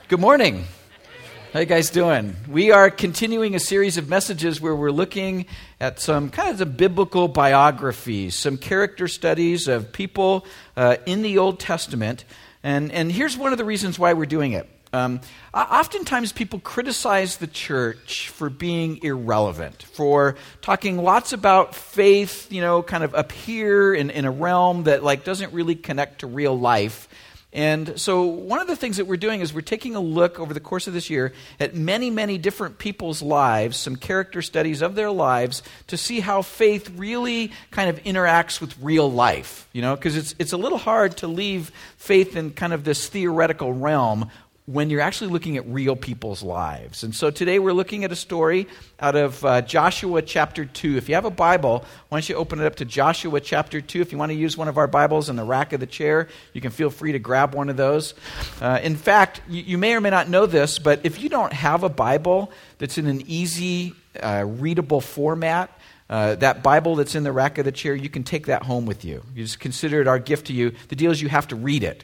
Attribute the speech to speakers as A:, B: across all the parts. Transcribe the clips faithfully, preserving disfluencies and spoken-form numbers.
A: Good morning. How you guys doing? We are continuing a series of messages where we're looking at some kind of the biblical biographies, some character studies of people uh, in the Old Testament. And, and here's one of the reasons why we're doing it. Um, oftentimes people criticize the church for being irrelevant, for talking lots about faith, you know, kind of up here in, in a realm that like doesn't really connect to real life. And so one of the things that we're doing is we're taking a look over the course of this year at many, many different people's lives, some character studies of their lives, to see how faith really kind of interacts with real life, you know, because it's it's a little hard to leave faith in kind of this theoretical realm when you're actually looking at real people's lives. And so today we're looking at a story out of uh, Joshua chapter two. If you have a Bible, why don't you open it up to Joshua chapter two. If you want to use one of our Bibles in the rack of the chair, you can feel free to grab one of those. Uh, in fact, you, you may or may not know this, but if you don't have a Bible that's in an easy, uh, readable format, Uh, that Bible that's in the rack of the chair, you can take that home with you. You just consider it our gift to you. The deal is you have to read it.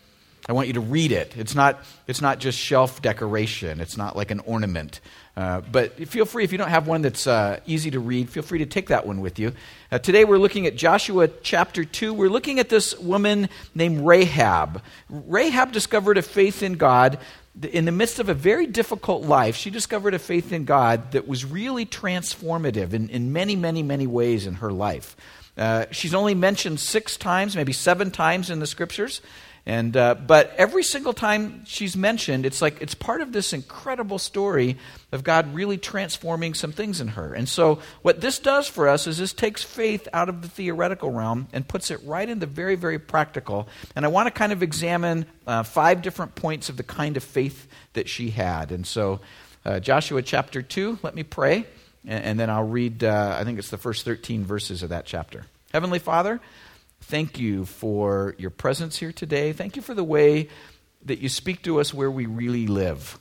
A: I want you to read it. It's not it's not just shelf decoration. It's not like an ornament. Uh, but feel free, if you don't have one that's uh, easy to read, feel free to take that one with you. Uh, today we're looking at Joshua chapter two. We're looking at this woman named Rahab. Rahab discovered a faith in God. In the midst of a very difficult life, she discovered a faith in God that was really transformative in, in many, many, many ways in her life. Uh, she's only mentioned six times, maybe seven times in the scriptures. And uh, but every single time she's mentioned, it's like it's part of this incredible story of God really transforming some things in her. And so what this does for us is this takes faith out of the theoretical realm and puts it right in the very, very practical. And I want to kind of examine uh, five different points of the kind of faith that she had. And so uh, Joshua chapter two, let me pray, and, and then I'll read, uh, I think it's the first thirteen verses of that chapter. Heavenly Father, thank you for your presence here today. Thank you for the way that you speak to us where we really live.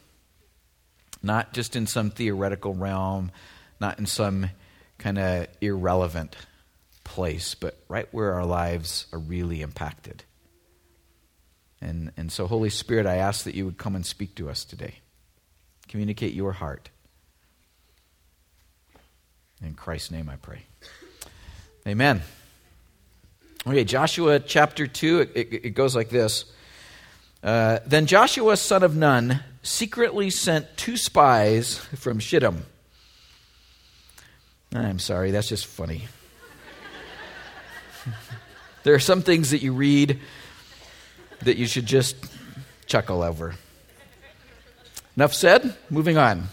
A: Not just in some theoretical realm, not in some kind of irrelevant place, but right where our lives are really impacted. And, and so, Holy Spirit, I ask that you would come and speak to us today. Communicate your heart. In Christ's name I pray. Amen. Okay, Joshua chapter two, it, it, it goes like this. Uh, then Joshua, son of Nun, secretly sent two spies from Shittim. I'm sorry, that's just funny. There are some things that you read that you should just chuckle over. Enough said, moving on.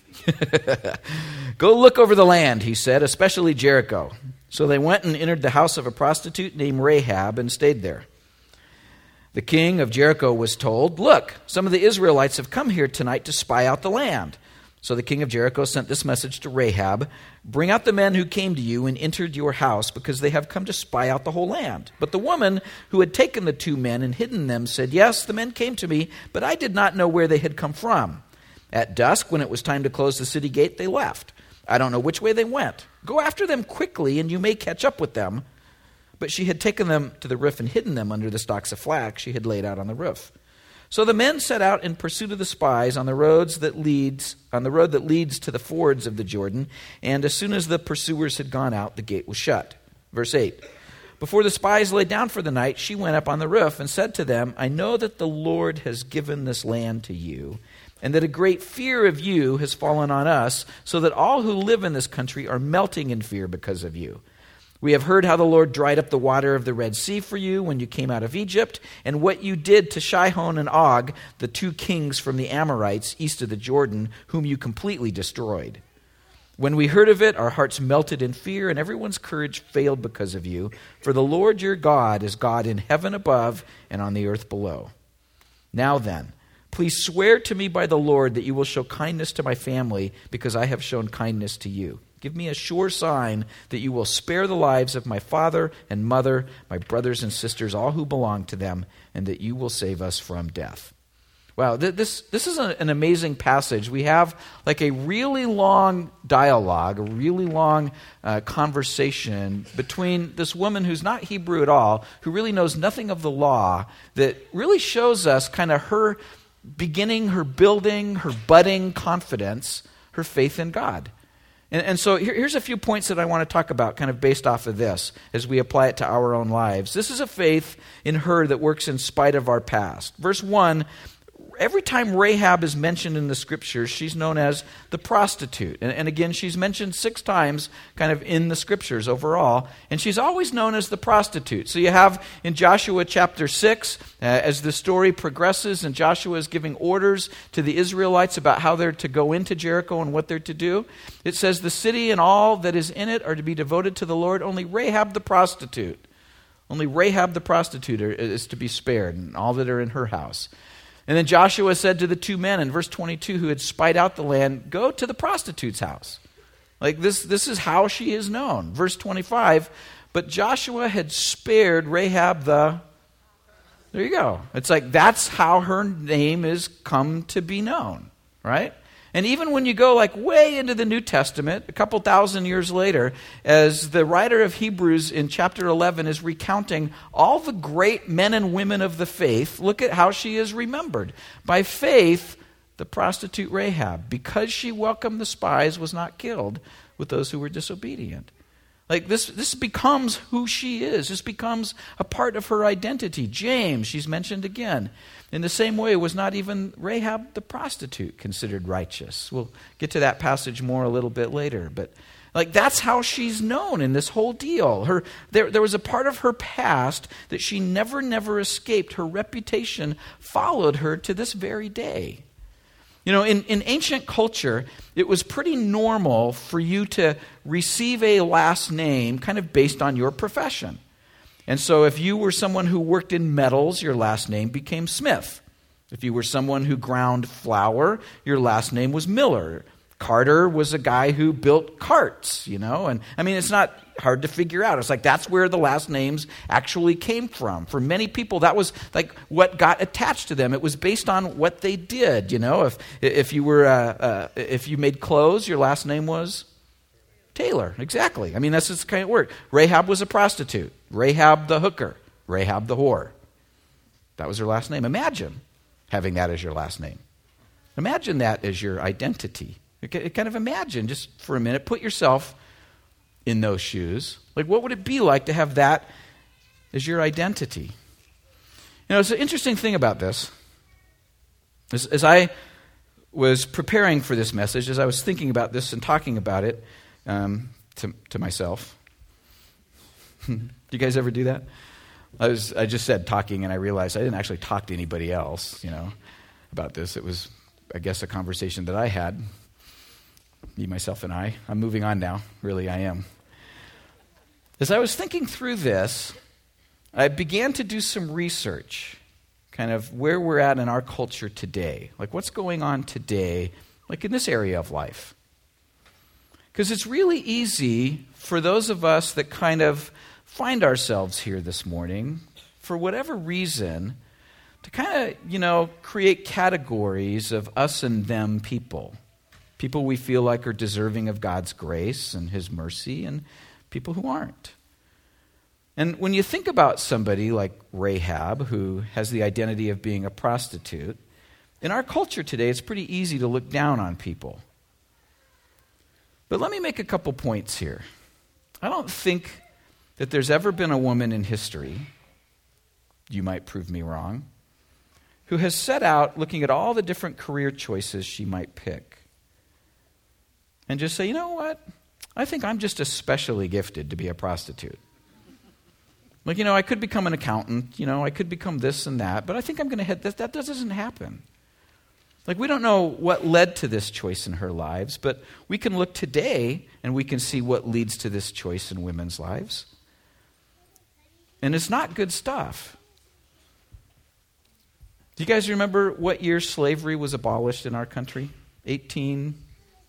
A: Go look over the land, he said, especially Jericho. So they went and entered the house of a prostitute named Rahab and stayed there. The king of Jericho was told, "Look, some of the Israelites have come here tonight to spy out the land." So the king of Jericho sent this message to Rahab, "Bring out the men who came to you and entered your house, because they have come to spy out the whole land." But the woman who had taken the two men and hidden them said, "Yes, the men came to me, but I did not know where they had come from. At dusk, when it was time to close the city gate, they left. I don't know which way they went. Go after them quickly, and you may catch up with them." But she had taken them to the roof and hidden them under the stalks of flax she had laid out on the roof. So the men set out in pursuit of the spies on the roads that leads on the road that leads to the fords of the Jordan, and as soon as the pursuers had gone out, the gate was shut. Verse eight. Before the spies lay down for the night, she went up on the roof and said to them, "I know that the Lord has given this land to you, and that a great fear of you has fallen on us, so that all who live in this country are melting in fear because of you. We have heard how the Lord dried up the water of the Red Sea for you when you came out of Egypt, and what you did to Sihon and Og, the two kings from the Amorites east of the Jordan, whom you completely destroyed. When we heard of it, our hearts melted in fear, and everyone's courage failed because of you. For the Lord your God is God in heaven above and on the earth below. Now then, please swear to me by the Lord that you will show kindness to my family, because I have shown kindness to you. Give me a sure sign that you will spare the lives of my father and mother, my brothers and sisters, all who belong to them, and that you will save us from death." Wow, this this is a, an amazing passage. We have like a really long dialogue, a really long uh, conversation between this woman who's not Hebrew at all, who really knows nothing of the law, that really shows us kind of her beginning, her building, her budding confidence, her faith in God. And, and so here, here's a few points that I want to talk about kind of based off of this as we apply it to our own lives. This is a faith in her that works in spite of our past. Verse one, every time Rahab is mentioned in the scriptures, she's known as the prostitute. And, and again, she's mentioned six times kind of in the scriptures overall. And she's always known as the prostitute. So you have in Joshua chapter six, uh, as the story progresses and Joshua is giving orders to the Israelites about how they're to go into Jericho and what they're to do, it says the city and all that is in it are to be devoted to the Lord. Only Rahab the prostitute, only Rahab the prostitute is to be spared, and all that are in her house. And then Joshua said to the two men in verse twenty-two who had spied out the land, go to the prostitute's house. Like this, this is how she is known. Verse twenty-five, but Joshua had spared Rahab the, there you go. It's like that's how her name is come to be known, right? And even when you go like way into the New Testament, a couple thousand years later, as the writer of Hebrews in chapter eleven is recounting all the great men and women of the faith, look at how she is remembered. By faith, the prostitute Rahab, because she welcomed the spies, was not killed with those who were disobedient. Like this, this becomes who she is. This becomes a part of her identity. James, she's mentioned again. In the same way, was not even Rahab the prostitute considered righteous. We'll get to that passage more a little bit later. But like that's how she's known in this whole deal. Her there, there was a part of her past that she never, never escaped. Her reputation followed her to this very day. You know, in, in ancient culture, it was pretty normal for you to receive a last name kind of based on your profession. And so if you were someone who worked in metals, your last name became Smith. If you were someone who ground flour, your last name was Miller. Carter was a guy who built carts, you know. And I mean, it's not hard to figure out. It's like that's where the last names actually came from. For many people, that was like what got attached to them. It was based on what they did, you know. If if you were uh, uh, if you made clothes, your last name was Taylor. Exactly. I mean, that's just kind of word. Rahab was a prostitute. Rahab the hooker. Rahab the whore. That was her last name. Imagine having that as your last name. Imagine that as your identity. Kind of imagine, just for a minute, put yourself in those shoes. Like, what would it be like to have that as your identity? You know, it's an interesting thing about this. As, as I was preparing for this message, as I was thinking about this and talking about it um, to, to myself. Do you guys ever do that? I was I just said talking, and I realized I didn't actually talk to anybody else, you know, about this. It was, I guess, a conversation that I had. Me, myself, and I. I'm moving on now. Really, I am. As I was thinking through this, I began to do some research, kind of where we're at in our culture today. Like, what's going on today, like in this area of life? Because it's really easy for those of us that kind of find ourselves here this morning, for whatever reason, to kind of, you know, create categories of us and them people. People we feel like are deserving of God's grace and His mercy, and people who aren't. And when you think about somebody like Rahab, who has the identity of being a prostitute, in our culture today, it's pretty easy to look down on people. But let me make a couple points here. I don't think that there's ever been a woman in history, you might prove me wrong, who has set out looking at all the different career choices she might pick and just say, you know what? I think I'm just especially gifted to be a prostitute. Like, you know, I could become an accountant, you know, I could become this and that, but I think I'm going to head this. That doesn't happen. Like, we don't know what led to this choice in her lives, but we can look today and we can see what leads to this choice in women's lives. And it's not good stuff. Do you guys remember what year slavery was abolished in our country? eighteen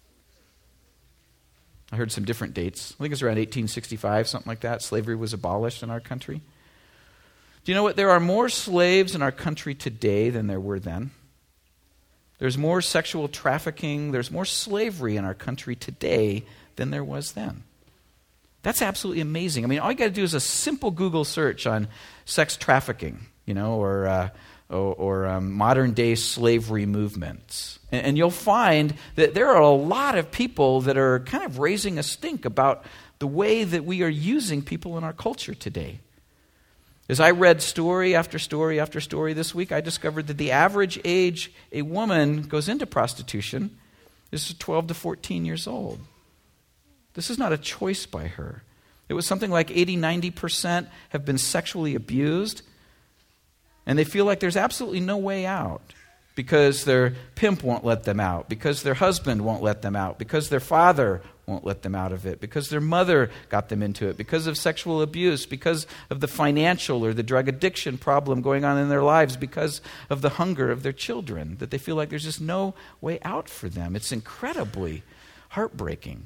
A: I heard some different dates. I think it's around eighteen sixty-five, something like that. Slavery was abolished in our country. Do you know what? There are more slaves in our country today than there were then. There's more sexual trafficking. There's more slavery in our country today than there was then. That's absolutely amazing. I mean, all you got to do is a simple Google search on sex trafficking, you know, or uh, or, or um, modern-day slavery movements. And, and you'll find that there are a lot of people that are kind of raising a stink about the way that we are using people in our culture today. As I read story after story after story this week, I discovered that the average age a woman goes into prostitution is twelve to fourteen years old. This is not a choice by her. It was something like eighty, ninety percent have been sexually abused, and they feel like there's absolutely no way out because their pimp won't let them out, because their husband won't let them out, because their father won't let them out of it, because their mother got them into it, because of sexual abuse, because of the financial or the drug addiction problem going on in their lives, because of the hunger of their children, that they feel like there's just no way out for them. It's incredibly heartbreaking.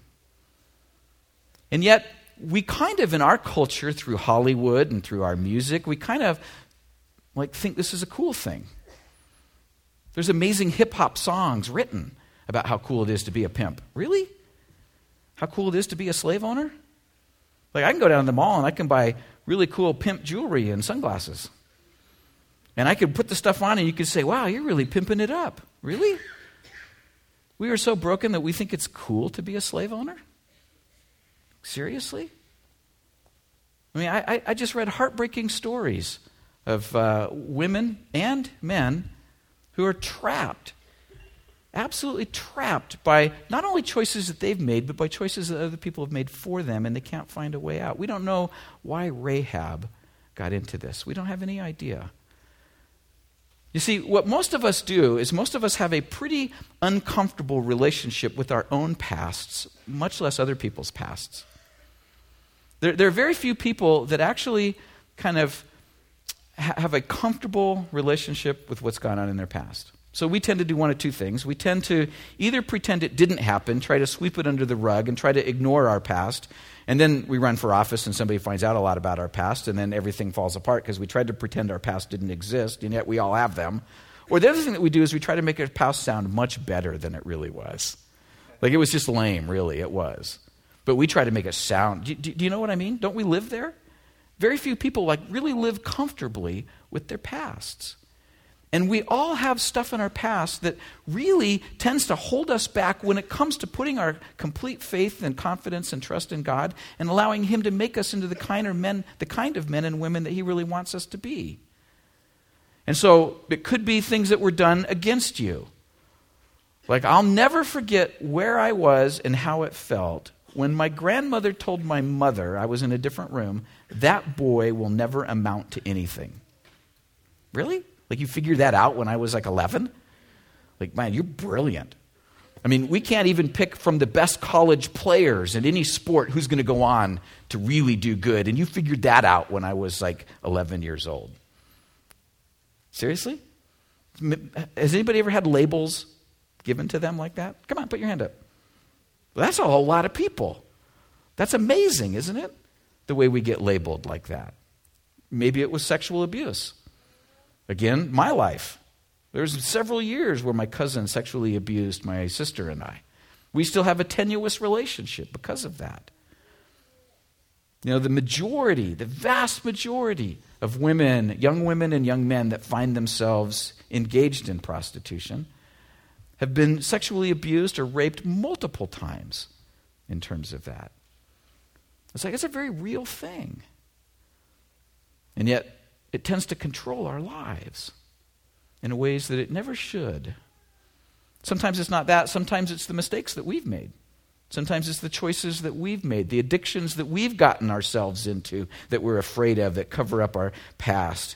A: And yet, we kind of, in our culture, through Hollywood and through our music, we kind of like think this is a cool thing. There's amazing hip-hop songs written about how cool it is to be a pimp. Really? How cool it is to be a slave owner? Like, I can go down to the mall and I can buy really cool pimp jewelry and sunglasses. And I could put the stuff on and you could say, wow, you're really pimping it up. Really? We are so broken that we think it's cool to be a slave owner? Seriously? I mean, I, I just read heartbreaking stories of uh, women and men who are trapped, absolutely trapped by not only choices that they've made, but by choices that other people have made for them, and they can't find a way out. We don't know why Rahab got into this. We don't have any idea. You see, what most of us do is most of us have a pretty uncomfortable relationship with our own pasts, much less other people's pasts. There, there are very few people that actually kind of ha- have a comfortable relationship with what's gone on in their past. So we tend to do one of two things. We tend to either pretend it didn't happen, try to sweep it under the rug, and try to ignore our past, and then we run for office and somebody finds out a lot about our past, and then everything falls apart because we tried to pretend our past didn't exist, and yet we all have them. Or the other thing that we do is we try to make our past sound much better than it really was. Like, it was just lame, really, it was. But we try to make it sound. Do, do, do you know what I mean? Don't we live there? Very few people like really live comfortably with their pasts. And we all have stuff in our past that really tends to hold us back when it comes to putting our complete faith and confidence and trust in God and allowing Him to make us into the kind of men, the kind of men and women that He really wants us to be. And so it could be things that were done against you. Like, I'll never forget where I was and how it felt when my grandmother told my mother, I was in a different room, that boy will never amount to anything. Really? Like, you figured that out when I was like eleven? Like, man, you're brilliant. I mean, we can't even pick from the best college players in any sport who's going to go on to really do good. And you figured that out when I was like eleven years old. Seriously? Has anybody ever had labels given to them like that? Come on, put your hand up. Well, that's a whole lot of people. That's amazing, isn't it? The way we get labeled like that. Maybe it was sexual abuse. Again, my life. There's several years where my cousin sexually abused my sister and I. We still have a tenuous relationship because of that. You know, the majority, the vast majority of women, young women and young men that find themselves engaged in prostitution have been sexually abused or raped multiple times in terms of that. It's like, it's a very real thing. And yet, it tends to control our lives in ways that it never should. Sometimes it's not that. Sometimes it's the mistakes that we've made. Sometimes it's the choices that we've made, the addictions that we've gotten ourselves into that we're afraid of, that cover up our past.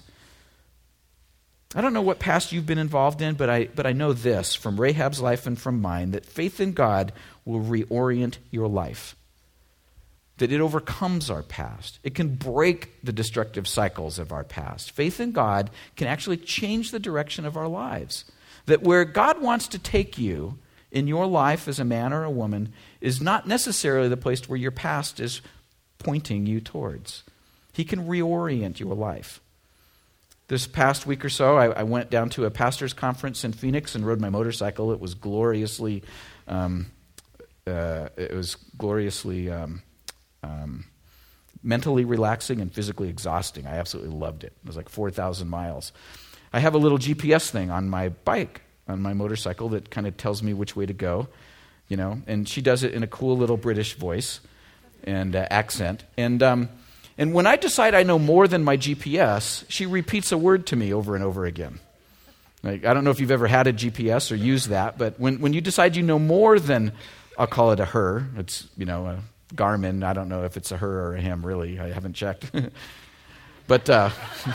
A: I don't know what past you've been involved in, but I, but I know this from Rahab's life and from mine, that faith in God will reorient your life. That it overcomes our past. It can break the destructive cycles of our past. Faith in God can actually change the direction of our lives. That where God wants to take you in your life as a man or a woman is not necessarily the place where your past is pointing you towards. He can reorient your life. This past week or so, I, I went down to a pastor's conference in Phoenix and rode my motorcycle. It was gloriously, um, uh, it was gloriously um, um, mentally relaxing and physically exhausting. I absolutely loved it. It was like four thousand miles. I have a little G P S thing on my bike, on my motorcycle, that kind of tells me which way to go, you know, and she does it in a cool little British voice and uh, accent. And um, and when I decide I know more than my G P S, she repeats a word to me over and over again. Like, I don't know if you've ever had a G P S or used that, but when, when you decide you know more than, I'll call it a her, it's, you know, a Garmin. I don't know if it's a her or a him, really. I haven't checked. But, uh,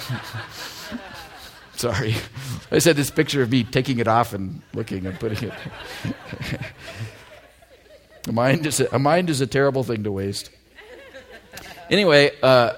A: sorry. I said this picture of me taking it off and looking and putting it. a, mind is a, a mind is a terrible thing to waste. Anyway, uh,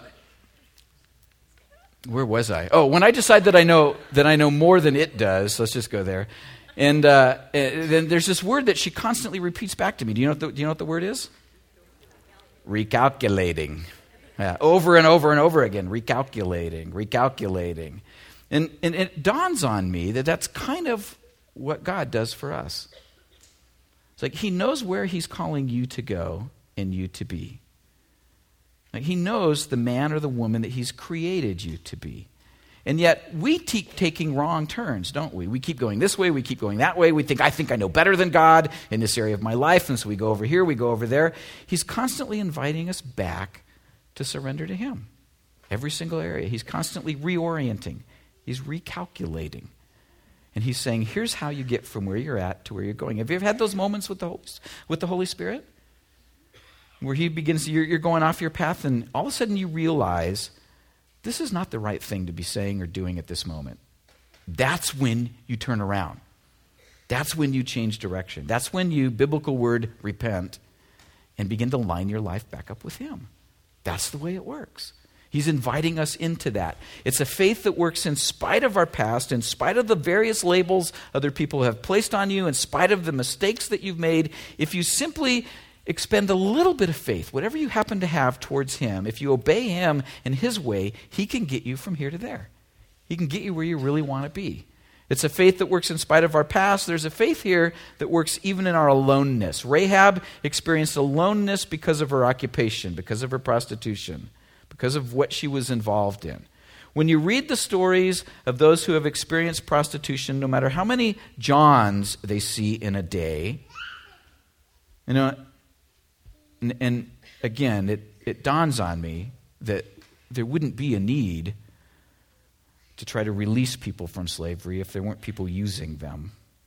A: where was I? Oh, when I decide that I know that I know more than it does, let's just go there. And uh, then there's this word that she constantly repeats back to me. Do you know what the, do you know what the word is? Recalculating. Yeah, over and over and over again. Recalculating, recalculating. And, and it dawns on me that that's kind of what God does for us. It's like he knows where he's calling you to go and you to be. Like he knows the man or the woman that he's created you to be. And yet we keep taking wrong turns, don't we? We keep going this way, we keep going that way. We think, I think I know better than God in this area of my life. And so we go over here, we go over there. He's constantly inviting us back to surrender to him. Every single area. He's constantly reorienting. He's recalculating. And he's saying, here's how you get from where you're at to where you're going. Have you ever had those moments with the Holy, with the Holy Spirit? Where he begins, you're, you're going off your path and all of a sudden you realize this is not the right thing to be saying or doing at this moment. That's when you turn around. That's when you change direction. That's when you, biblical word, repent and begin to line your life back up with him. That's the way it works. He's inviting us into that. It's a faith that works in spite of our past, in spite of the various labels other people have placed on you, in spite of the mistakes that you've made. If you simply expend a little bit of faith, whatever you happen to have towards him, if you obey him in his way, he can get you from here to there. He can get you where you really want to be. It's a faith that works in spite of our past. There's a faith here that works even in our aloneness. Rahab experienced aloneness because of her occupation, because of her prostitution, because of what she was involved in. When you read the stories of those who have experienced prostitution, no matter how many Johns they see in a day, you know, and, and again, it, it dawns on me that there wouldn't be a need to try to release people from slavery if there weren't people using them.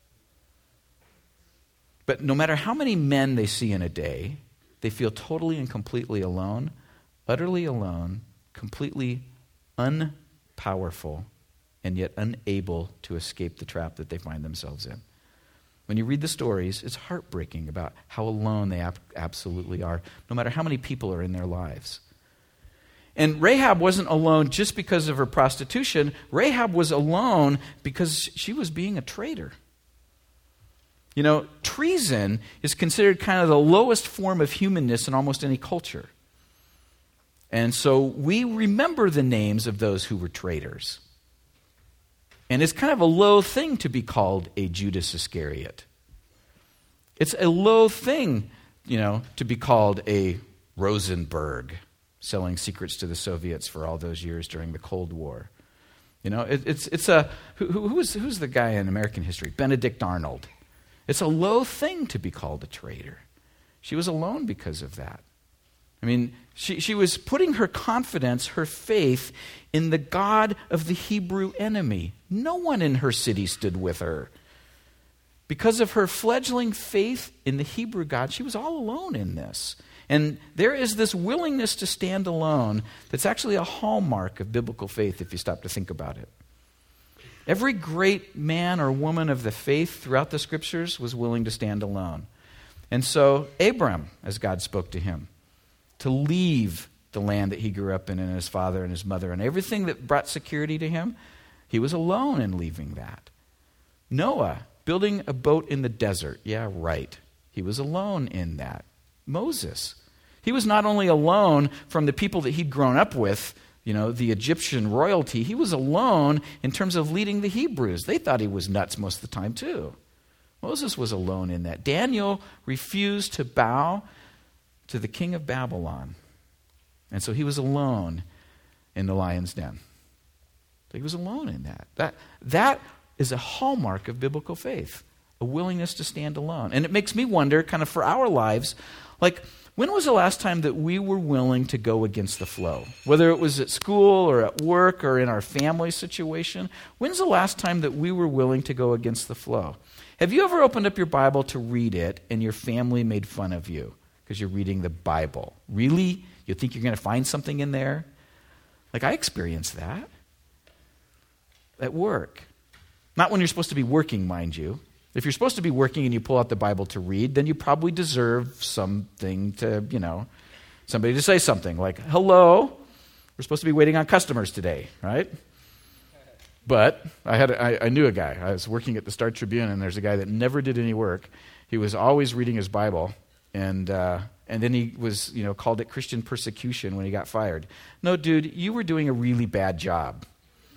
A: But no matter how many men they see in a day, they feel totally and completely alone, utterly alone, completely unpowerful, and yet unable to escape the trap that they find themselves in. When you read the stories, it's heartbreaking about how alone they ab- absolutely are, no matter how many people are in their lives. And Rahab wasn't alone just because of her prostitution. Rahab was alone because she was being a traitor. You know, treason is considered kind of the lowest form of humanness in almost any culture. And so we remember the names of those who were traitors. And it's kind of a low thing to be called a Judas Iscariot. It's a low thing, you know, to be called a Rosenberg, selling secrets to the Soviets for all those years during the Cold War. You know, it, it's it's a who, who was who's the guy in American history? Benedict Arnold. It's a low thing to be called a traitor. She was alone because of that. I mean, she, she was putting her confidence, her faith, in the God of the Hebrew enemy. No one in her city stood with her. Because of her fledgling faith in the Hebrew God, she was all alone in this. And there is this willingness to stand alone that's actually a hallmark of biblical faith if you stop to think about it. Every great man or woman of the faith throughout the scriptures was willing to stand alone. And so Abram, as God spoke to him, to leave the land that he grew up in and his father and his mother and everything that brought security to him, he was alone in leaving that. Noah, building a boat in the desert. Yeah, right. He was alone in that. Moses, he was not only alone from the people that he'd grown up with, you know, the Egyptian royalty, he was alone in terms of leading the Hebrews. They thought he was nuts most of the time too. Moses was alone in that. Daniel refused to bow to the king of Babylon. And so he was alone in the lion's den. He was alone in that. That that is a hallmark of biblical faith, a willingness to stand alone. And it makes me wonder, kind of for our lives, like, when was the last time that we were willing to go against the flow? Whether it was at school or at work or in our family situation, when's the last time that we were willing to go against the flow? Have you ever opened up your Bible to read it and your family made fun of you because you're reading the Bible? Really? You think you're going to find something in there? Like, I experienced that at work. Not when you're supposed to be working, mind you. If you're supposed to be working and you pull out the Bible to read, then you probably deserve something to, you know, somebody to say something like, hello, we're supposed to be waiting on customers today, right? But I had I, I knew a guy. I was working at the Star Tribune, and there's a guy that never did any work. He was always reading his Bible, and uh, and then he was, you know, called it Christian persecution when he got fired. No, dude, you were doing a really bad job.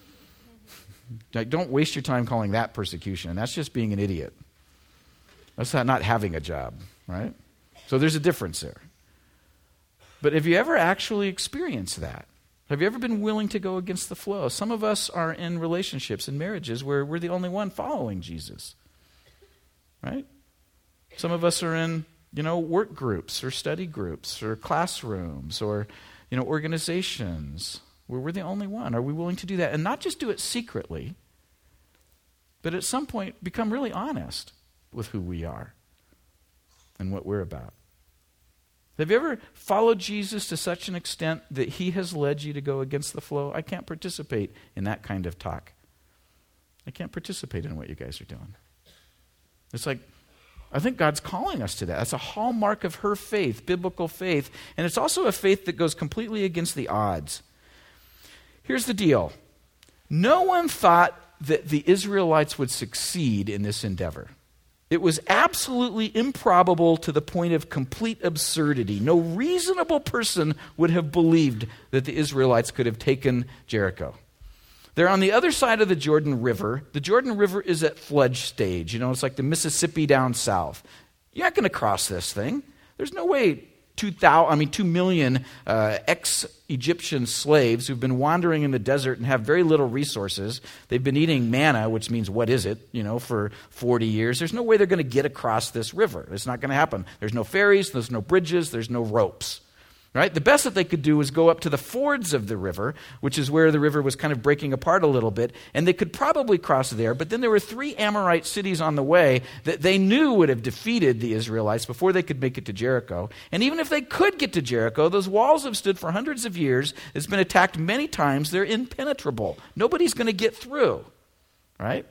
A: Like, don't waste your time calling that persecution. That's just being an idiot. That's not, not having a job, right? So there's a difference there. But have you ever actually experienced that? Have you ever been willing to go against the flow? Some of us are in relationships and marriages where we're the only one following Jesus, right? Some of us are in, you know, work groups or study groups or classrooms or, you know, organizations where we're the only one. Are we willing to do that? And not just do it secretly, but at some point become really honest with who we are and what we're about. Have you ever followed Jesus to such an extent that he has led you to go against the flow? I can't participate in that kind of talk. I can't participate in what you guys are doing. It's like, I think God's calling us to that. That's a hallmark of her faith, biblical faith. And it's also a faith that goes completely against the odds. Here's the deal. No one thought that the Israelites would succeed in this endeavor. It was absolutely improbable to the point of complete absurdity. No reasonable person would have believed that the Israelites could have taken Jericho. They're on the other side of the Jordan River. The Jordan River is at flood stage. You know, it's like the Mississippi down south. You're not going to cross this thing. There's no way two thousand, I mean, two million uh, ex-Egyptian slaves who've been wandering in the desert and have very little resources. They've been eating manna, which means what is it, you know, for forty years. There's no way they're going to get across this river. It's not going to happen. There's no ferries, there's no bridges, there's no ropes. Right? The best that they could do was go up to the fords of the river, which is where the river was kind of breaking apart a little bit, and they could probably cross there, but then there were three Amorite cities on the way that they knew would have defeated the Israelites before they could make it to Jericho. And even if they could get to Jericho, those walls have stood for hundreds of years. It's been attacked many times. They're impenetrable. Nobody's going to get through. Right?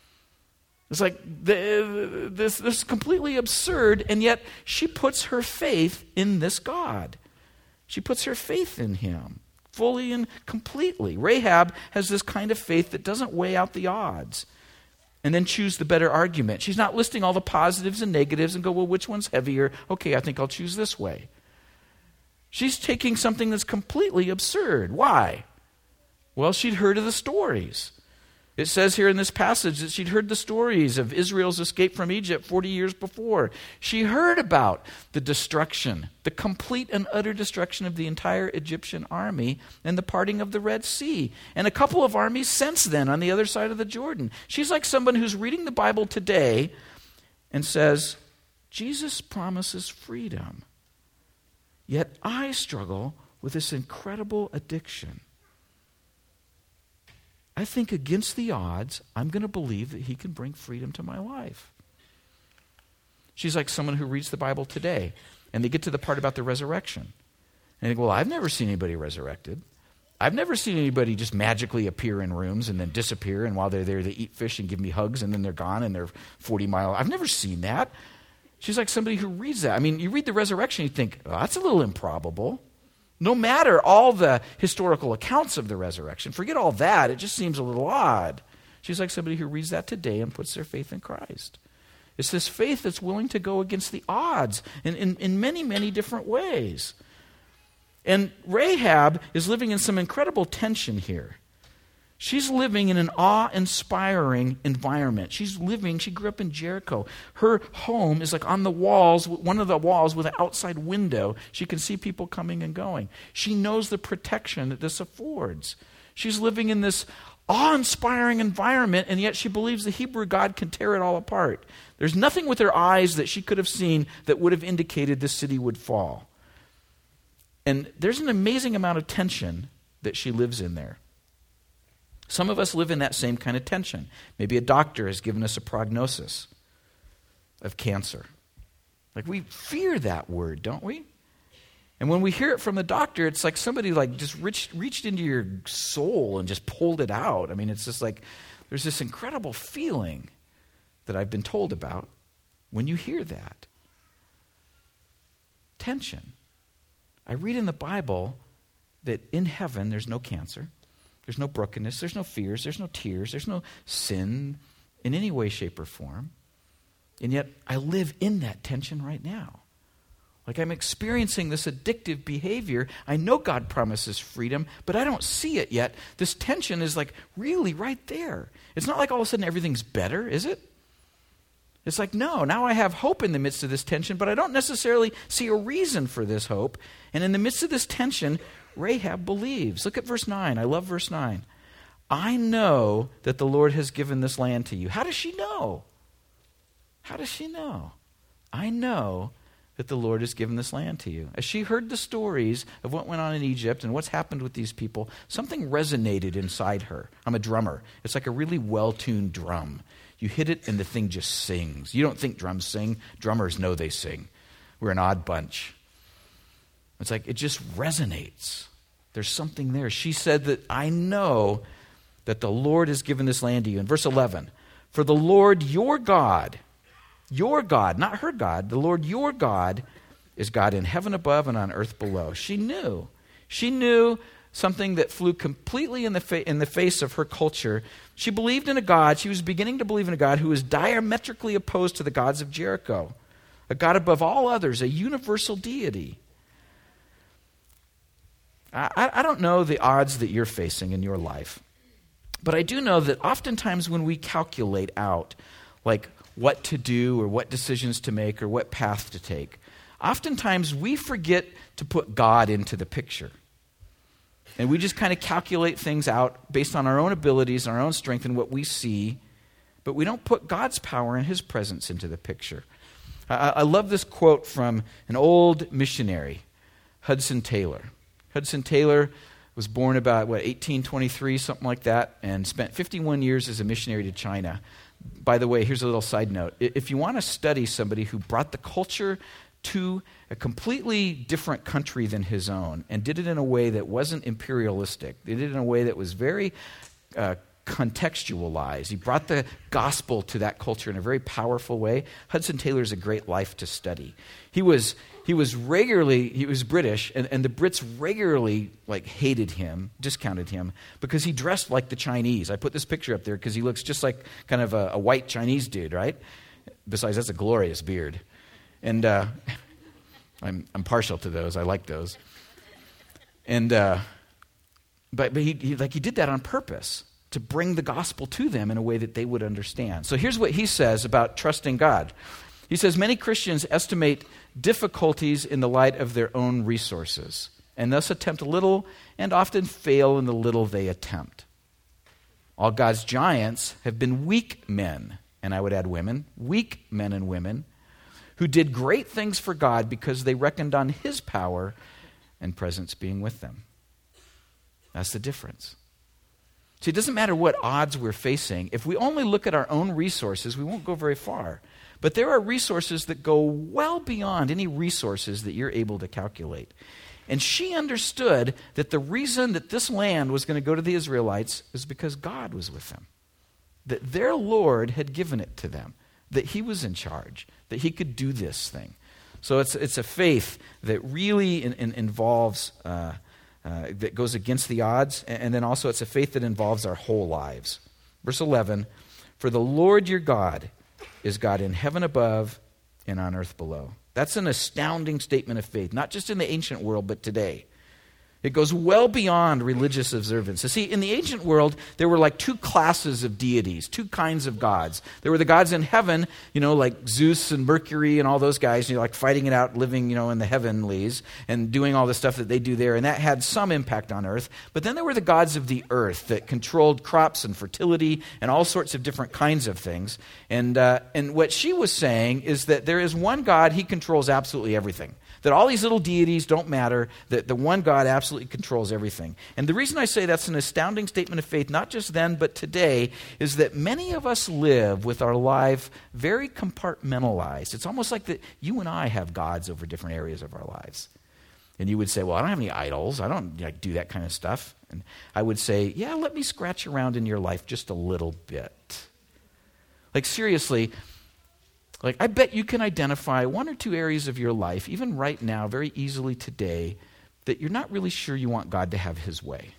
A: It's like, the, this, this is completely absurd, and yet she puts her faith in this God. She puts her faith in him fully and completely. Rahab has this kind of faith that doesn't weigh out the odds and then choose the better argument. She's not listing all the positives and negatives and go, well, which one's heavier? Okay, I think I'll choose this way. She's taking something that's completely absurd. Why? Well, she'd heard of the stories. It says here in this passage that she'd heard the stories of Israel's escape from Egypt forty years before. She heard about the destruction, the complete and utter destruction of the entire Egyptian army and the parting of the Red Sea, and a couple of armies since then on the other side of the Jordan. She's like someone who's reading the Bible today and says, Jesus promises freedom, yet I struggle with this incredible addiction. I think against the odds, I'm going to believe that he can bring freedom to my life. She's like someone who reads the Bible today, and they get to the part about the resurrection. And they go, well, I've never seen anybody resurrected. I've never seen anybody just magically appear in rooms and then disappear, and while they're there, they eat fish and give me hugs, and then they're gone, and they're forty miles. I've never seen that. She's like somebody who reads that. I mean, you read the resurrection, you think, oh, that's a little improbable. No matter all the historical accounts of the resurrection, forget all that, it just seems a little odd. She's like somebody who reads that today and puts their faith in Christ. It's this faith that's willing to go against the odds in, in, in many, many different ways. And Rahab is living in some incredible tension here. She's living in an awe-inspiring environment. She's living, she grew up in Jericho. Her home is like on the walls, one of the walls with an outside window. She can see people coming and going. She knows the protection that this affords. She's living in this awe-inspiring environment, and yet she believes the Hebrew God can tear it all apart. There's nothing with her eyes that she could have seen that would have indicated this city would fall. And there's an amazing amount of tension that she lives in there. Some of us live in that same kind of tension. Maybe a doctor has given us a prognosis of cancer. Like, we fear that word, don't we? And when we hear it from the doctor, it's like somebody like just reached, reached into your soul and just pulled it out. I mean, it's just like there's this incredible feeling that I've been told about when you hear that. Tension. I read in the Bible that in heaven there's no cancer, there's no brokenness, there's no fears, there's no tears, there's no sin in any way, shape, or form. And yet I live in that tension right now. Like, I'm experiencing this addictive behavior. I know God promises freedom, but I don't see it yet. This tension is like really right there. It's not like all of a sudden everything's better, is it? It's like, no, now I have hope in the midst of this tension, but I don't necessarily see a reason for this hope. And in the midst of this tension, Rahab believes. Look at verse nine. I love verse nine. I know that the Lord has given this land to you. How does she know? How does she know? I know that the Lord has given this land to you. As she heard the stories of what went on in Egypt and what's happened with these people, something resonated inside her. I'm a drummer. It's like a really well-tuned drum. You hit it and the thing just sings. You don't think drums sing. Drummers know they sing. We're an odd bunch. It's like it just resonates. There's something there. She said that I know that the Lord has given this land to you. In verse eleven, for the Lord your God, your God, not her God, the Lord your God is God in heaven above and on earth below. She knew. She knew something that flew completely in the fa- in the face of her culture. She believed in a God. She was beginning to believe in a God who was diametrically opposed to the gods of Jericho, a God above all others, a universal deity. I, I don't know the odds that you're facing in your life, but I do know that oftentimes when we calculate out, like, what to do or what decisions to make or what path to take, oftentimes we forget to put God into the picture. And we just kind of calculate things out based on our own abilities, our own strength, and what we see, but we don't put God's power and his presence into the picture. I, I love this quote from an old missionary, Hudson Taylor. Hudson Taylor was born about, what, eighteen twenty-three, something like that, and spent fifty-one years as a missionary to China. By the way, here's a little side note. If you want to study somebody who brought the culture to a completely different country than his own and did it in a way that wasn't imperialistic, they did it in a way that was very uh, contextualized. He brought the gospel to that culture in a very powerful way. Hudson Taylor is a great life to study. He was he was regularly, he was British, and, and the Brits regularly like hated him, discounted him, because he dressed like the Chinese. I put this picture up there because he looks just like kind of a, a white Chinese dude, right? Besides, that's a glorious beard. And uh, I'm I'm partial to those. I like those. And uh, but but he, he like he did that on purpose to bring the gospel to them in a way that they would understand. So here's what he says about trusting God. He says, many Christians estimate difficulties in the light of their own resources and thus attempt little and often fail in the little they attempt. All God's giants have been weak men, and I would add women, weak men and women, who did great things for God because they reckoned on his power and presence being with them. That's the difference. See, it doesn't matter what odds we're facing. If we only look at our own resources, we won't go very far. But there are resources that go well beyond any resources that you're able to calculate. And she understood that the reason that this land was going to go to the Israelites is because God was with them. That their Lord had given it to them. That he was in charge. That he could do this thing. So it's it's a faith that really in, in, involves... Uh, Uh, that goes against the odds, and then also it's a faith that involves our whole lives. Verse eleven, for the Lord your God is God in heaven above and on earth below. That's an astounding statement of faith, not just in the ancient world, but today. It goes well beyond religious observance. You see, in the ancient world, there were like two classes of deities, two kinds of gods. There were the gods in heaven, you know, like Zeus and Mercury and all those guys, you know, like fighting it out, living, you know, in the heavenlies and doing all the stuff that they do there. And that had some impact on earth. But then there were the gods of the earth that controlled crops and fertility and all sorts of different kinds of things. And, uh, and what she was saying is that there is one God, he controls absolutely everything. That all these little deities don't matter, that the one God absolutely controls everything. And the reason I say that's an astounding statement of faith, not just then but today, is that many of us live with our life very compartmentalized. It's almost like that you and I have gods over different areas of our lives. And you would say, well, I don't have any idols. I don't like, do that kind of stuff. And I would say, yeah, let me scratch around in your life just a little bit. Like seriously, Like, I bet you can identify one or two areas of your life, even right now, very easily today, that you're not really sure you want God to have his way.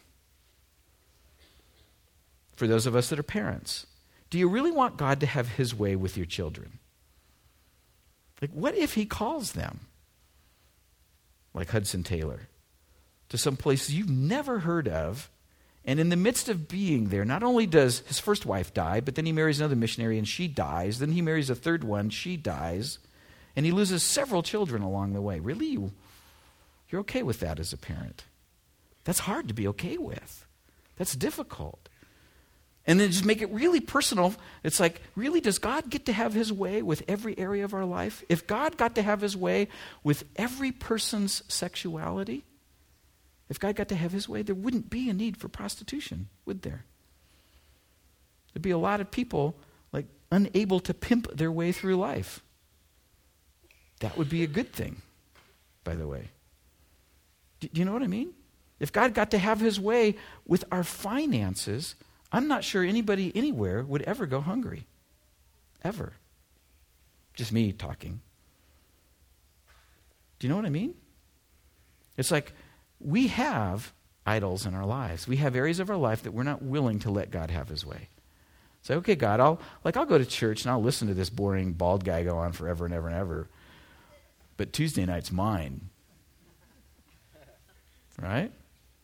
A: For those of us that are parents, do you really want God to have his way with your children? Like, what if he calls them, like Hudson Taylor, to some place you've never heard of, and in the midst of being there, not only does his first wife die, but then he marries another missionary and she dies. Then he marries a third one, she dies. And he loses several children along the way. Really, you, you're okay with that as a parent? That's hard to be okay with. That's difficult. And then just make it really personal. It's like, really, does God get to have his way with every area of our life? If God got to have his way with every person's sexuality, if God got to have his way, there wouldn't be a need for prostitution, would there? There'd be a lot of people like unable to pimp their way through life. That would be a good thing, by the way. Do, do you know what I mean? If God got to have his way with our finances, I'm not sure anybody anywhere would ever go hungry. Ever. Just me talking. Do you know what I mean? It's like, we have idols in our lives. We have areas of our life that we're not willing to let God have his way. Say, okay, God, I'll like I'll go to church and I'll listen to this boring bald guy go on forever and ever and ever. But Tuesday night's mine. Right?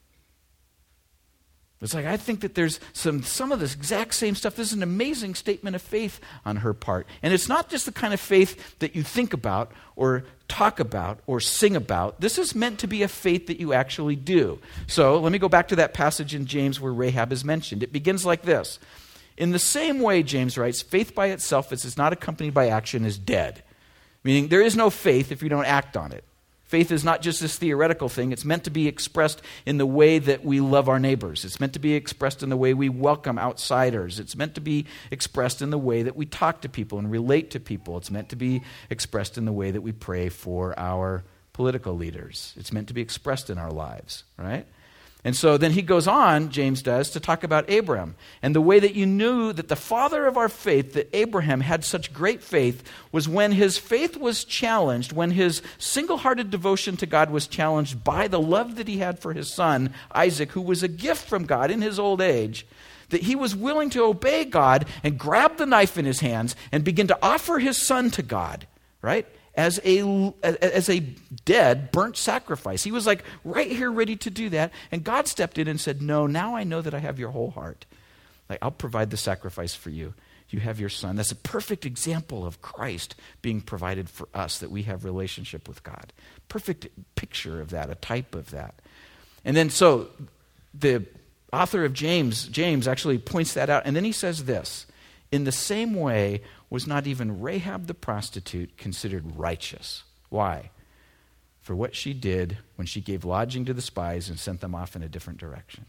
A: It's like, I think that there's some some of this exact same stuff. This is an amazing statement of faith on her part. And it's not just the kind of faith that you think about or talk about or sing about. This is meant to be a faith that you actually do. So let me go back to that passage in James where Rahab is mentioned. It begins like this. In the same way, James writes, faith by itself, if it's not accompanied by action, is dead. Meaning there is no faith if you don't act on it. Faith is not just this theoretical thing. It's meant to be expressed in the way that we love our neighbors. It's meant to be expressed in the way we welcome outsiders. It's meant to be expressed in the way that we talk to people and relate to people. It's meant to be expressed in the way that we pray for our political leaders. It's meant to be expressed in our lives, right? And so then he goes on, James does, to talk about Abraham. And the way that you knew that the father of our faith, that Abraham had such great faith, was when his faith was challenged, when his single-hearted devotion to God was challenged by the love that he had for his son, Isaac, who was a gift from God in his old age, that he was willing to obey God and grab the knife in his hands and begin to offer his son to God, right? As a, as a dead, burnt sacrifice. He was like right here ready to do that. And God stepped in and said, no, now I know that I have your whole heart. Like, I'll provide the sacrifice for you. You have your son. That's a perfect example of Christ being provided for us, that we have relationship with God. Perfect picture of that, a type of that. And then so the author of James, James actually points that out. And then he says this, in the same way, was not even Rahab the prostitute considered righteous. Why? For what she did when she gave lodging to the spies and sent them off in a different direction.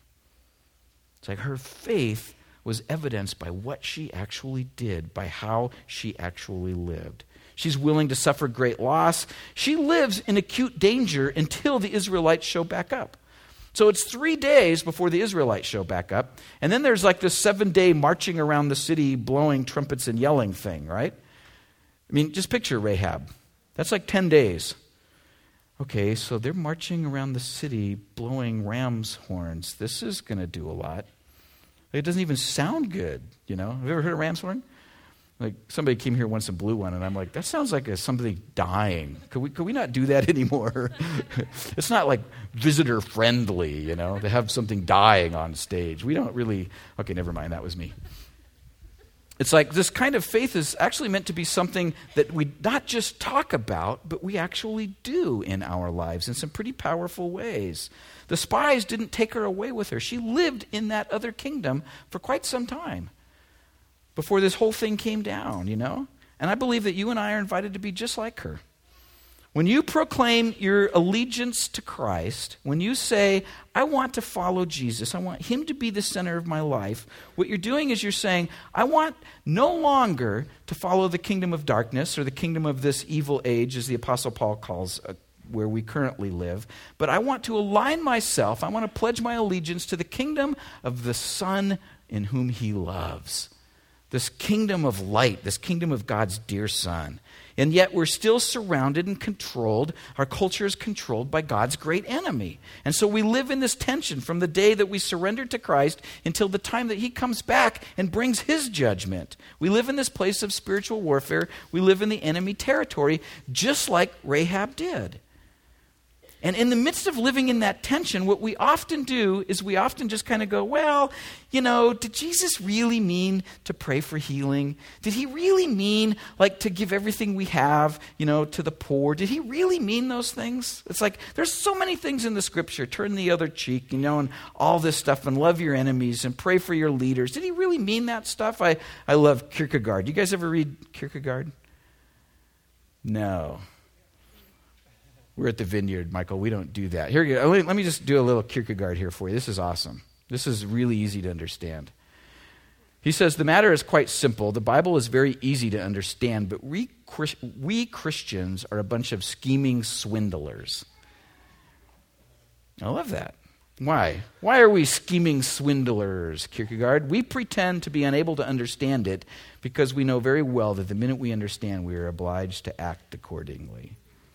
A: It's like her faith was evidenced by what she actually did, by how she actually lived. She's willing to suffer great loss. She lives in acute danger until the Israelites show back up. So it's three days before the Israelites show back up. And then there's like this seven-day marching around the city, blowing trumpets and yelling thing, right? I mean, just picture Rahab. That's like ten days. Okay, so they're marching around the city, blowing ram's horns. This is going to do a lot. It doesn't even sound good, you know. Have you ever heard a ram's horn? Like somebody came here once and blew one, and I'm like, that sounds like a, somebody dying. Could we could we not do that anymore? It's not like visitor friendly, you know, to have something dying on stage. We don't really. Okay, never mind. That was me. It's like this kind of faith is actually meant to be something that we not just talk about, but we actually do in our lives in some pretty powerful ways. The spies didn't take her away with her. She lived in that other kingdom for quite some time before this whole thing came down, you know? And I believe that you and I are invited to be just like her. When you proclaim your allegiance to Christ, when you say, I want to follow Jesus, I want him to be the center of my life, what you're doing is you're saying, I want no longer to follow the kingdom of darkness or the kingdom of this evil age, as the Apostle Paul calls uh, where we currently live, but I want to align myself, I want to pledge my allegiance to the kingdom of the Son in whom he loves. This kingdom of light, this kingdom of God's dear Son. And yet we're still surrounded and controlled. Our culture is controlled by God's great enemy. And so we live in this tension from the day that we surrender to Christ until the time that he comes back and brings his judgment. We live in this place of spiritual warfare. We live in the enemy territory, just like Rahab did. And in the midst of living in that tension, what we often do is we often just kind of go, well, you know, did Jesus really mean to pray for healing? Did he really mean like to give everything we have, you know, to the poor? Did he really mean those things? It's like there's so many things in the scripture, turn the other cheek, you know, and all this stuff, and love your enemies and pray for your leaders. Did he really mean that stuff? I, I love Kierkegaard. You guys ever read Kierkegaard? No. We're at the Vineyard, Michael. We don't do that. Here you go. Let me just do a little Kierkegaard here for you. This is awesome. This is really easy to understand. He says, the matter is quite simple. The Bible is very easy to understand, but we, we Christians are a bunch of scheming swindlers. I love that. Why? Why are we scheming swindlers, Kierkegaard? We pretend to be unable to understand it because we know very well that the minute we understand, we are obliged to act accordingly.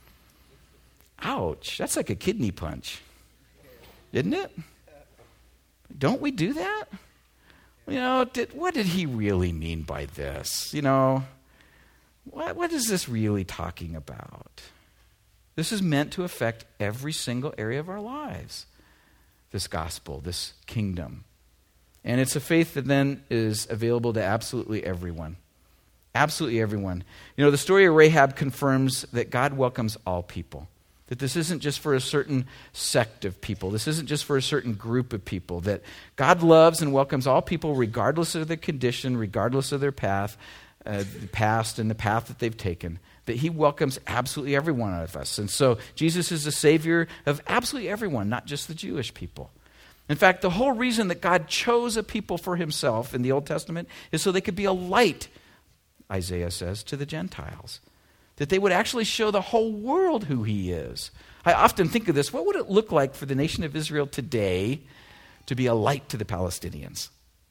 A: Ouch, that's like a kidney punch, isn't it? Don't we do that? You know, did, what did he really mean by this? You know, what, what is this really talking about? This is meant to affect every single area of our lives, this gospel, this kingdom. And it's a faith that then is available to absolutely everyone. Absolutely everyone. You know, the story of Rahab confirms that God welcomes all people. That this isn't just for a certain sect of people. This isn't just for a certain group of people. That God loves and welcomes all people regardless of their condition, regardless of their path, uh, the past and the path that they've taken. That he welcomes absolutely every one of us. And so Jesus is the Savior of absolutely everyone, not just the Jewish people. In fact, the whole reason that God chose a people for himself in the Old Testament is so they could be a light, Isaiah says, to the Gentiles. That they would actually show the whole world who he is. I often think of this. What would it look like for the nation of Israel today to be a light to the Palestinians?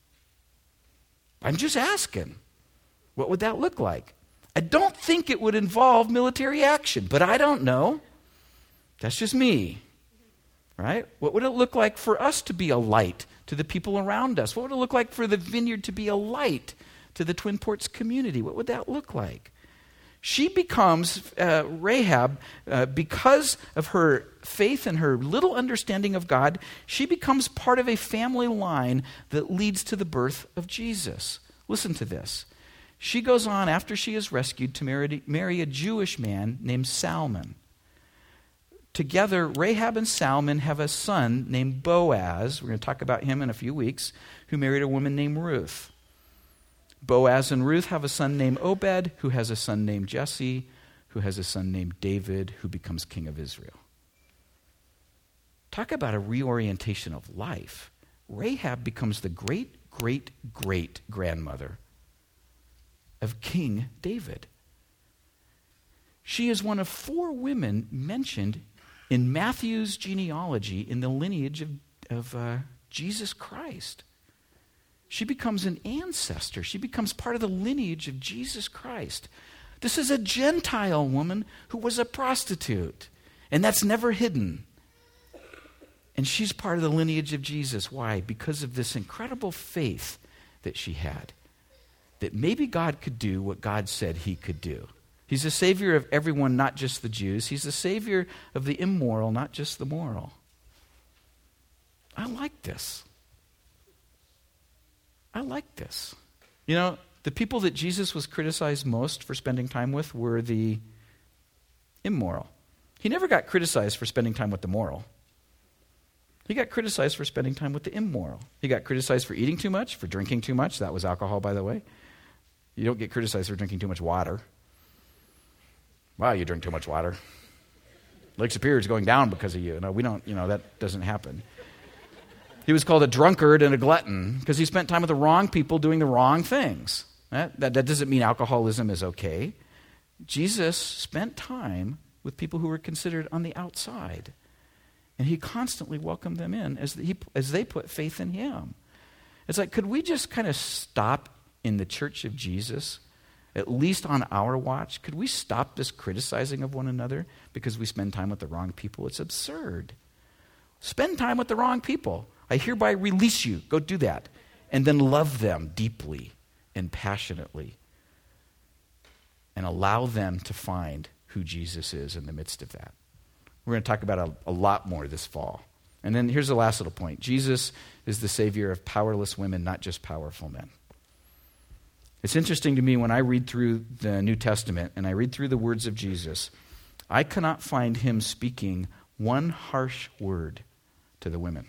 A: I'm just asking. What would that look like? I don't think it would involve military action, but I don't know. That's just me. Right? What would it look like for us to be a light to the people around us? What would it look like for the Vineyard to be a light to the Twin Ports community? What would that look like? She becomes, uh, Rahab, uh, because of her faith and her little understanding of God, she becomes part of a family line that leads to the birth of Jesus. Listen to this. She goes on, after she is rescued, to marry, marry a Jewish man named Salmon. Together, Rahab and Salmon have a son named Boaz. We're going to talk about him in a few weeks, who married a woman named Ruth. Boaz and Ruth have a son named Obed, who has a son named Jesse, who has a son named David, who becomes king of Israel. Talk about a reorientation of life. Rahab becomes the great, great, great grandmother of King David. She is one of four women mentioned in Matthew's genealogy in the lineage of, of uh, Jesus Christ. She becomes an ancestor. She becomes part of the lineage of Jesus Christ. This is a Gentile woman who was a prostitute, and that's never hidden. And she's part of the lineage of Jesus. Why? Because of this incredible faith that she had. that maybe God could do what God said he could do. He's the Savior of everyone, not just the Jews. He's the Savior of the immoral, not just the moral. I like this. I like this. You know, the people that Jesus was criticized most for spending time with were the immoral. He never got criticized for spending time with the moral. He got criticized for spending time with the immoral. He got criticized for eating too much, for drinking too much. That was alcohol, by the way. You don't get criticized for drinking too much water. Wow, you drink too much water. Lake Superior is going down because of you. No, we don't, you know, that doesn't happen. He was called a drunkard and a glutton because he spent time with the wrong people doing the wrong things. That, that, that doesn't mean alcoholism is okay. Jesus spent time with people who were considered on the outside. And he constantly welcomed them in as, the, he, as they put faith in him. It's like, could we just kind of stop in the church of Jesus, at least on our watch? Could we stop this criticizing of one another because we spend time with the wrong people? It's absurd. Spend time with the wrong people. I hereby release you. Go do that. And then love them deeply and passionately. And allow them to find who Jesus is in the midst of that. We're going to talk about a, a lot more this fall. And then here's the last little point. Jesus is the Savior of powerless women, not just powerful men. It's interesting to me when I read through the New Testament and I read through the words of Jesus, I cannot find him speaking one harsh word to the women.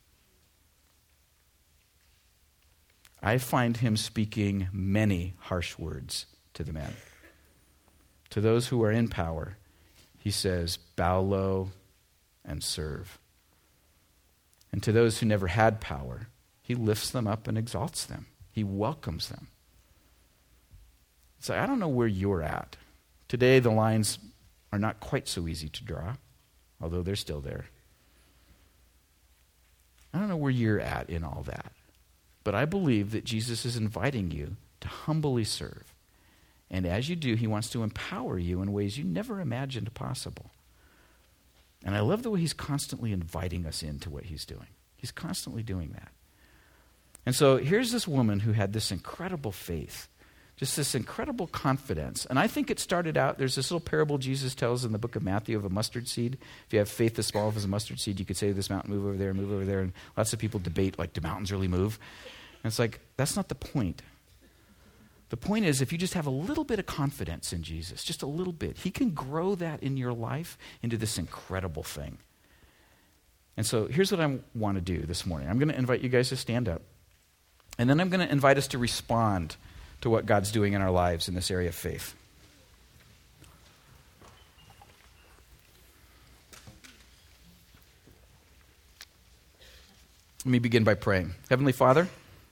A: I find him speaking many harsh words to the men. To those who are in power, he says, bow low and serve. And to those who never had power, he lifts them up and exalts them. He welcomes them. So I don't know where you're at. Today the lines are not quite so easy to draw, although they're still there. I don't know where you're at in all that. But I believe that Jesus is inviting you to humbly serve. And as you do, he wants to empower you in ways you never imagined possible. And I love the way he's constantly inviting us into what he's doing. He's constantly doing that. And so here's this woman who had this incredible faith, just this incredible confidence. And I think it started out, there's this little parable Jesus tells in the book of Matthew of a mustard seed. If you have faith as small as a mustard seed, you could say to this mountain, move over there, move over there. And lots of people debate, like, do mountains really move? And it's like, that's not the point. The point is, if you just have a little bit of confidence in Jesus, just a little bit, he can grow that in your life into this incredible thing. And so here's what I want to do this morning. I'm going to invite you guys to stand up. And then I'm going to invite us to respond to what God's doing in our lives in this area of faith. Let me begin by praying. Heavenly Father,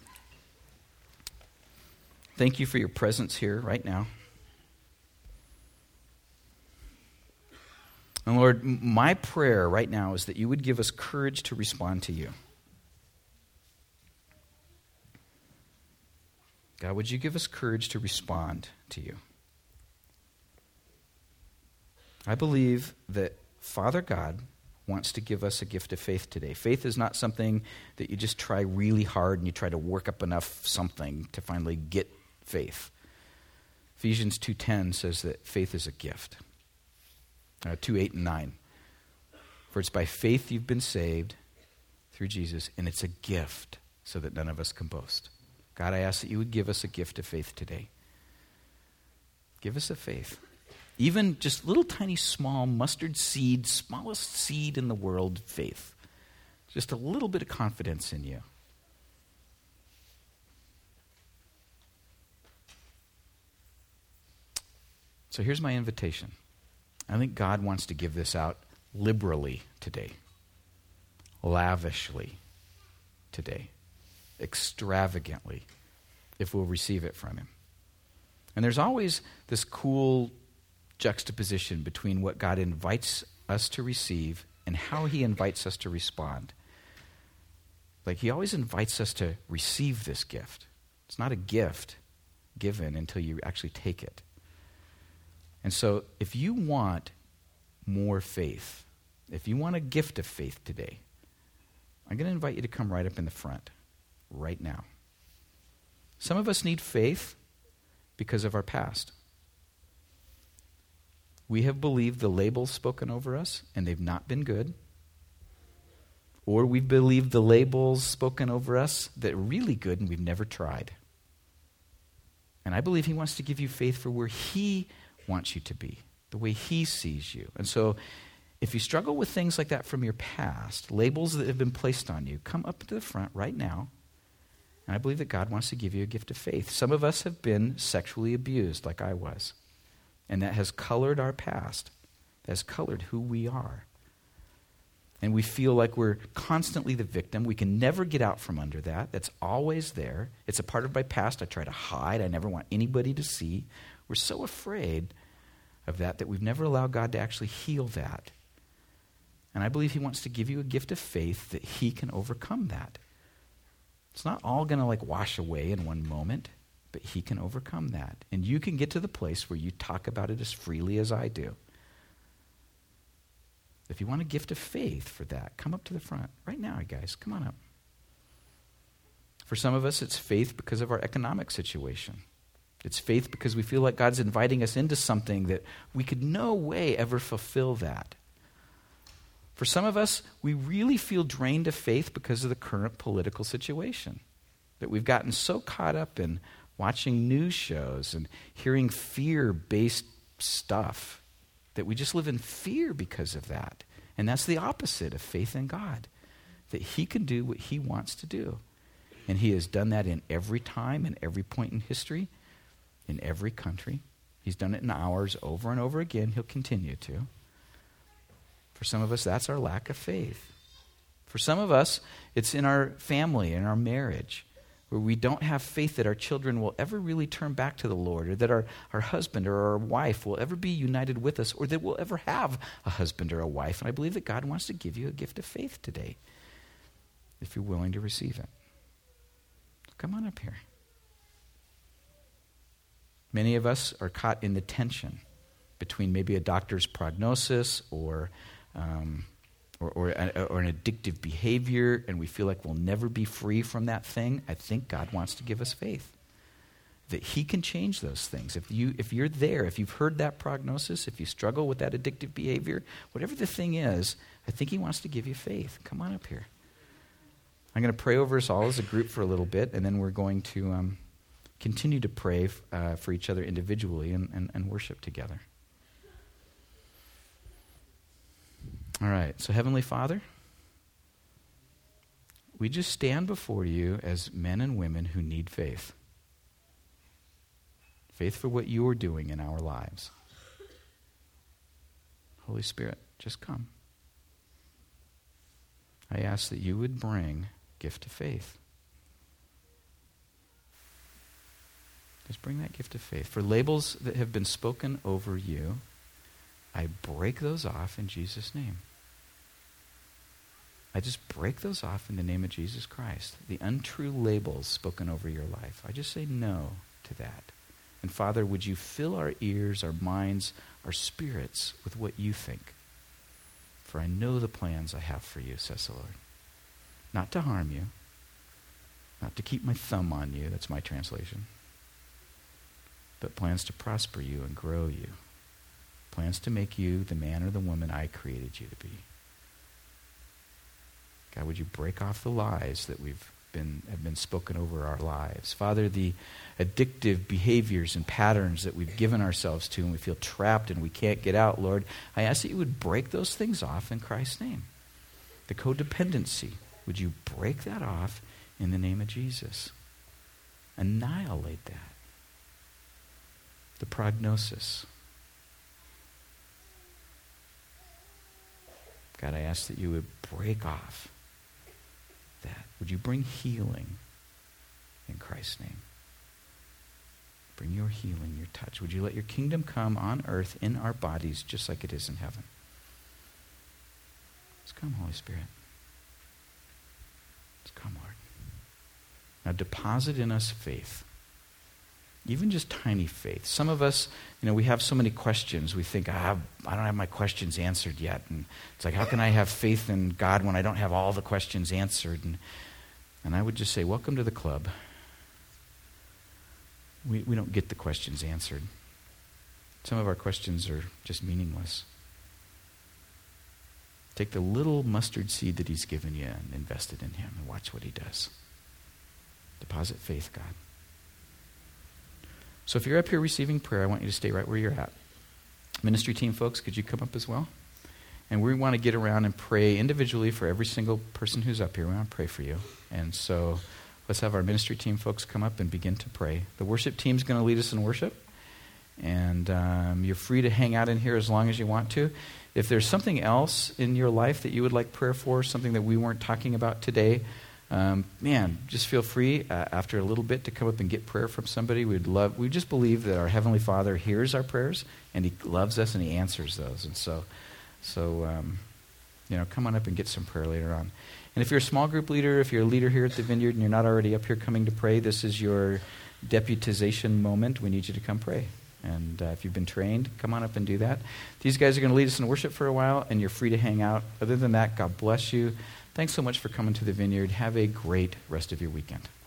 A: thank you for your presence here right now. And Lord, my prayer right now is that you would give us courage to respond to you. God, would you give us courage to respond to you? I believe that Father God wants to give us a gift of faith today. Faith is not something that you just try really hard and you try to work up enough something to finally get faith. Ephesians two ten says that faith is a gift. Uh, two eight and nine. For it's by faith you've been saved through Jesus, and it's a gift so that none of us can boast. God, I ask that you would give us a gift of faith today. Give us a faith. Even just little tiny small mustard seed, smallest seed in the world, faith. Just a little bit of confidence in you. So here's my invitation. I think God wants to give this out liberally today, lavishly today, extravagantly, if we'll receive it from him. And there's always this cool juxtaposition between what God invites us to receive and how he invites us to respond. Like, he always invites us to receive this gift. It's not a gift given until you actually take it. And so if you want more faith, if you want a gift of faith today, I'm going to invite you to come right up in the front right now. Some of us need faith because of our past. We have believed the labels spoken over us, and they've not been good. Or we've believed the labels spoken over us that are really good, and we've never tried. And I believe he wants to give you faith for where he wants you to be, the way he sees you. And so if you struggle with things like that from your past, labels that have been placed on you, come up to the front right now. And I believe that God wants to give you a gift of faith. Some of us have been sexually abused, like I was. And that has colored our past. That has colored who we are. And we feel like we're constantly the victim. We can never get out from under that. That's always there. It's a part of my past I try to hide. I never want anybody to see. We're so afraid of that that we've never allowed God to actually heal that. And I believe he wants to give you a gift of faith that he can overcome that. It's not all going to like wash away in one moment, but he can overcome that. And you can get to the place where you talk about it as freely as I do. If you want a gift of faith for that, come up to the front. Right now, guys, come on up. For some of us, it's faith because of our economic situation. It's faith because we feel like God's inviting us into something that we could no way ever fulfill that. For some of us, we really feel drained of faith because of the current political situation. That we've gotten so caught up in watching news shows and hearing fear-based stuff that we just live in fear because of that. And that's the opposite of faith in God. That he can do what he wants to do. And he has done that in every time, in every point in history, in every country. He's done it in ours over and over again. He'll continue to. For some of us, that's our lack of faith. For some of us, it's in our family, in our marriage, where we don't have faith that our children will ever really turn back to the Lord, or that our, our husband or our wife will ever be united with us, or that we'll ever have a husband or a wife. And I believe that God wants to give you a gift of faith today, if you're willing to receive it. Come on up here. Many of us are caught in the tension between maybe a doctor's prognosis or um, or, or, a, or an addictive behavior, and we feel like we'll never be free from that thing. I think God wants to give us faith that he can change those things. If you if you're there, if you've heard that prognosis, if you struggle with that addictive behavior, whatever the thing is, I think he wants to give you faith. Come on up here. I'm going to pray over us all as a group for a little bit, and then we're going to um, continue to pray uh, for each other individually and, and, and worship together. All right, so Heavenly Father, we just stand before you as men and women who need faith. Faith for what you are doing in our lives. Holy Spirit, just come. I ask that you would bring gift of faith. Just bring that gift of faith. For labels that have been spoken over you, I break those off in Jesus' name. I just break those off in the name of Jesus Christ. The untrue labels spoken over your life. I just say no to that. And Father, would you fill our ears, our minds, our spirits with what you think? For I know the plans I have for you, says the Lord. Not to harm you. Not to keep my thumb on you, that's my translation. But plans to prosper you and grow you. Plans to make you the man or the woman I created you to be. God, would you break off the lies that we've been have been spoken over our lives? Father, the addictive behaviors and patterns that we've given ourselves to and we feel trapped and we can't get out, Lord, I ask that you would break those things off in Christ's name. The codependency, would you break that off in the name of Jesus? Annihilate that. The prognosis. God, I ask that you would break off that. Would you bring healing in Christ's name? Bring your healing, your touch. Would you let your kingdom come on earth in our bodies just like it is in heaven? Let's come, Holy Spirit. Let's come, Lord. Now deposit in us faith. Even just tiny faith. Some of us, you know, we have so many questions. We think, ah, I don't have my questions answered yet. And it's like, how can I have faith in God when I don't have all the questions answered? And, and I would just say, welcome to the club. we, we don't get the questions answered. Some of our questions are just meaningless. Take the little mustard seed that he's given you and invest it in him and watch what he does. Deposit faith, God. So if you're up here receiving prayer, I want you to stay right where you're at. Ministry team folks, could you come up as well? And we want to get around and pray individually for every single person who's up here. We want to pray for you. And so let's have our ministry team folks come up and begin to pray. The worship team's going to lead us in worship. And um, you're free to hang out in here as long as you want to. If there's something else in your life that you would like prayer for, something that we weren't talking about today, um, man, just feel free uh, after a little bit to come up and get prayer from somebody. We'd love. We just believe that our Heavenly Father hears our prayers and He loves us and He answers those. And so, so um, you know, come on up and get some prayer later on. And if you're a small group leader, if you're a leader here at the Vineyard and you're not already up here coming to pray, this is your deputization moment. We need you to come pray. And uh, if you've been trained, come on up and do that. These guys are going to lead us in worship for a while, and you're free to hang out. Other than that, God bless you. Thanks so much for coming to the Vineyard. Have a great rest of your weekend.